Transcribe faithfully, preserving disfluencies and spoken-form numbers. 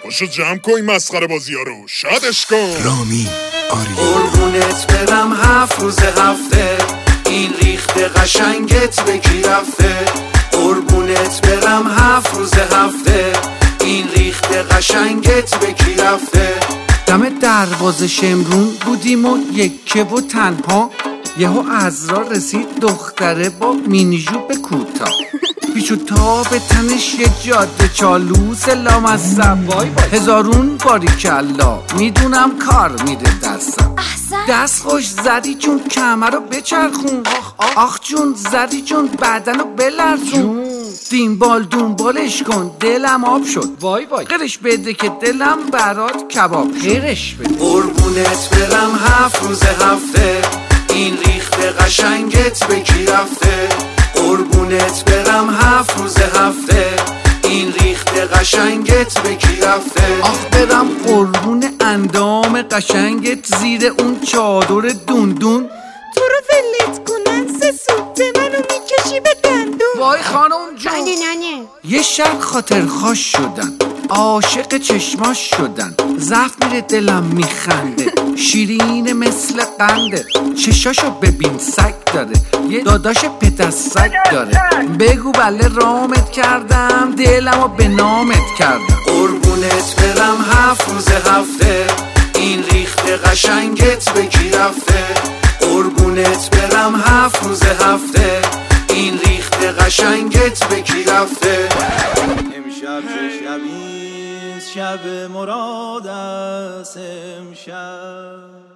پاشو جمع کن این مسخره بازی ها رو، شادش کن. رامین آریا قربونت برم هفت روز هفته، این ریخته قشنگت به کی رفته؟ قربونت برم هفت روز هفته، این ریخته قشنگت به کی رفته؟ دم دروازه شمرون بودیم و یکه و تنها، یهو عذرا رسید دختره با مینیجوب کوتاه، پیچو تا به تنش یه جاده چالوس لامصب، هزارون باریکلا میدونم کار میره دستم. دست خوش زدی چون کمر رو بچرخون، آخ جون زدی چون بدن رو بلرزون، دینبال دنبالش کن دلم آب شد، وای وای قرش بده که دلم برات کباب شد. قرش بده. قربونت برم هفت روز هفته، این ریخته قشنگت به کی رفته؟ قربونت برم هفت روز هفته، این ریخته قشنگت به کی رفته؟ آخ برم قربون اندام قشنگت زیر اون چادر دوندون، تو رو ولت کنن سه سوت منو میکشی به دندون. وای خانم جون ننه ننه یه شب خاطر خوش شدن، عاشق چشماش شدن، زفت میره دلم میخنده، شیرین مثل قنده، چشاشو ببین سگ داره، یه داداش پت سگ داره، بگو بله رامت کردم دلمو به نامت کردم. قربونت برم هفت روز هفته، این ریخته قشنگت به کی رفته؟ قربونت برم هفت روز هفته، این ریخته قشنگت به کی رفته؟ امشب چه شبیست شب مراد است امشب